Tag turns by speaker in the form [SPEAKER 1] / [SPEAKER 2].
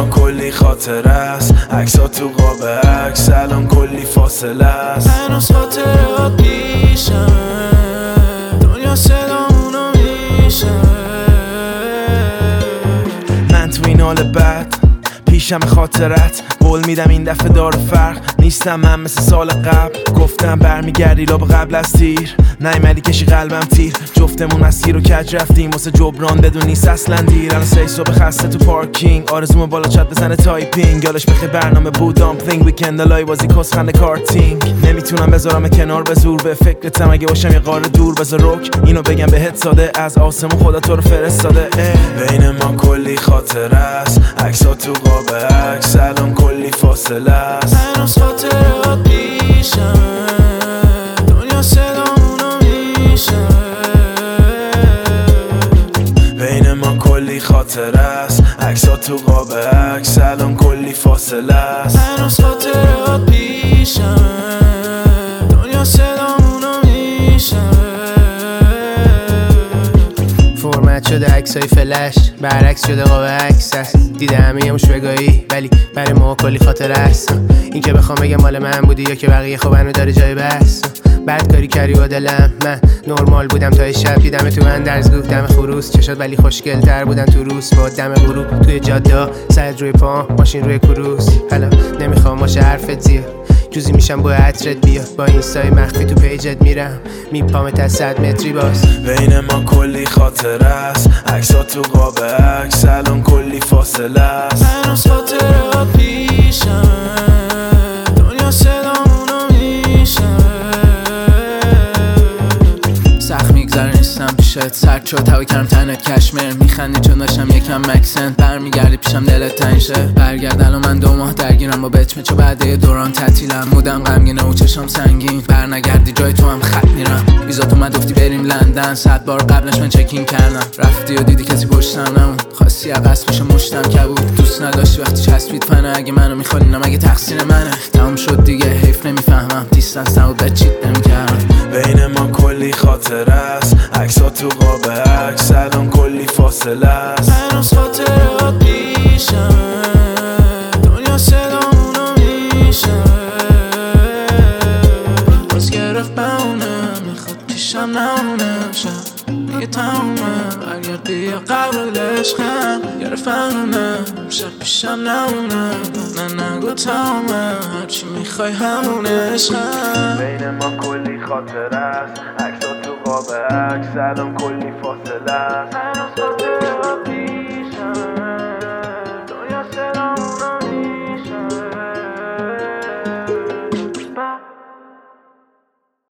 [SPEAKER 1] ما کلی خاطر است، عکس‌ها تو قاب عکس الان کلی فاصله است.
[SPEAKER 2] هنوز خاطرات پیشمه، دنیا صدامونو میشنوه.
[SPEAKER 1] من تو این حال بد پیشم خاطرت، قول میدم این دفعه داره فرق نیستم من مثل سال قبل. گفتم برمیگردی لاب قبل از تیر، نیومدی کشی قلبم تیر. جفتمون مسیر رو کج رفتیم واسه جبران بدون نیست اصلا دیر. الان 3 صبح خسته تو پارکینگ، آرزوم بالا چت بزنه تایپینگ. یادش بخیر برنامه بود دامپلینگ، ویکند لای بازی کسخنده کارتینگ. نمیتونم بذارم کنار به زور، به فکرتم اگه باشم یه قاره دور. بذار رک اینو بگم بهت ساده، از آسمون خدا تو رو فرستاده. بین ما کلی خاطر است، عکس‌ها تو قاب عکس الان کلی فاصله است.
[SPEAKER 2] هنوز خاطرات پیشمه، دنیا صدامونو میشنوه.
[SPEAKER 1] بین ما کلی خاطر است، عکس‌ها تو قاب عکس الان کلی فاصله است.
[SPEAKER 2] هنوز خاطرات پیشمه، دنیا صدامونو میشنوه.
[SPEAKER 3] فرمت شده عکسای فلش، برعکس شده قاب عکس است. دیده همه یموش بگاهی ولی برای ما کلی خاطر است. این که بخوام بگم مال من بودی یا که بقیه خب هنو داره جای بس. بعد کاری کردی با دلم، من نرمال بودم تا شب. دیدم تو من درزگو دم خروس، چشات ولی خوشگل تر بودن تو روز. با دم غروب توی جاده، سرت روی پا، ماشین روی کروس. حالا نمیخوام باشه حرفت زیاد، جوزی میشم با عطرت بیاد. با اینستای مخفی تو پیجت میرم، میپامت از 100 متری باز.
[SPEAKER 1] بین ما کلی خاطر است، عکس‌ها تو قاب عکس الان کلی فاصله است.
[SPEAKER 2] هنوز خاطرات پیشمه، دنیا صدامونو میشنوه.
[SPEAKER 4] سخت میگذره نیستم پیشت، سرد شد هوا کردم تنت کشمیر. میخندی چون داشتم یکم مکسنت، برمیگردی پیشم دلت تنگ شه. برگرد الان من 2 ماه درگیرم با بچمه، چه بعد یه دوران تعطیلم. مودم غمگینه و چشام سنگین، برنگردی جای تو هم خط میرم. ویزات اومد گفتی بریم لندن، 100 بار قبلش من چکین کردم. رفتی و دیدی کسی پشتم نموند، خواستی عقص بشه مشتم کبود. دوست نداشتی وقتی چسبید فنه، اگه منو میخواد اینم اگه تقصیر منه. تموم شد دیگه حیف نمیفهمم، دیستنس نبود بچیت نمیکردم.
[SPEAKER 1] بین ما کلی خاطر است، عکس‌ها تو قاب عکس الان کلی فاصله است.
[SPEAKER 2] هنوز خاطرات پیشمه، دنیا صدامونو میشنوه. باز گرفت بمونه، میخواد پیشم نمونه. شب میگه تمومه، برگردی یا قبل عشقم. گرفت بمونه، شب پیشم نمونه. نه نگو تمومه، هرچی میخوای همونه عشقم.
[SPEAKER 1] بین ما کلی خاطر است، عکس‌ها تو قاب عکس الان کلی فاصله است.